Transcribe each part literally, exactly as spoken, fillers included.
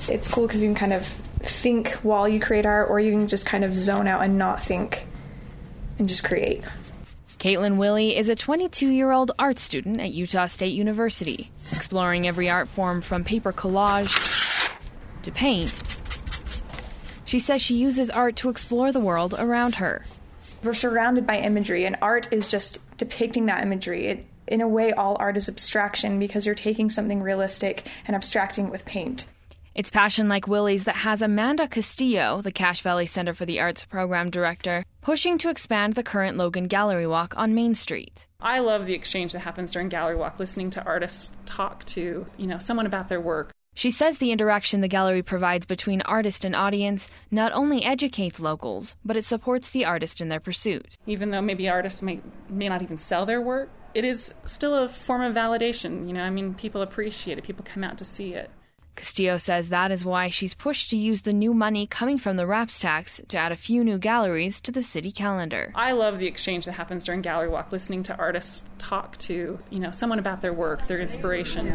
It's cool because you can kind of think while you create art, or you can just kind of zone out and not think and just create. Caitlin Willey is a twenty-two-year-old art student at Utah State University, exploring every art form from paper collage to paint. She says she uses art to explore the world around her. We're surrounded by imagery, and art is just depicting that imagery. It, in a way, all art is abstraction because you're taking something realistic and abstracting it with paint. It's passion like Willie's that has Amanda Castillo, the Cache Valley Center for the Arts program director, pushing to expand the current Logan Gallery Walk on Main Street. I love the exchange that happens during Gallery Walk, listening to artists talk to, you know, someone about their work. She says the interaction the gallery provides between artist and audience not only educates locals, but it supports the artist in their pursuit. Even though maybe artists may, may not even sell their work, it is still a form of validation. You know, I mean, people appreciate it. People come out to see it. Castillo says that is why she's pushed to use the new money coming from the RAPS tax to add a few new galleries to the city calendar. I love the exchange that happens during Gallery Walk, listening to artists talk to, you know, someone about their work, their inspiration.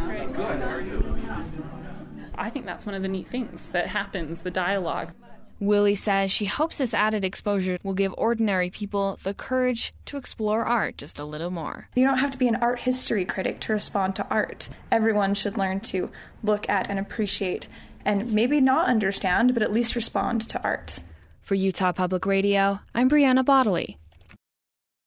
I think that's one of the neat things that happens, the dialogue. Willie says she hopes this added exposure will give ordinary people the courage to explore art just a little more. You don't have to be an art history critic to respond to art. Everyone should learn to look at and appreciate and maybe not understand, but at least respond to art. For Utah Public Radio, I'm Brianna Bodley.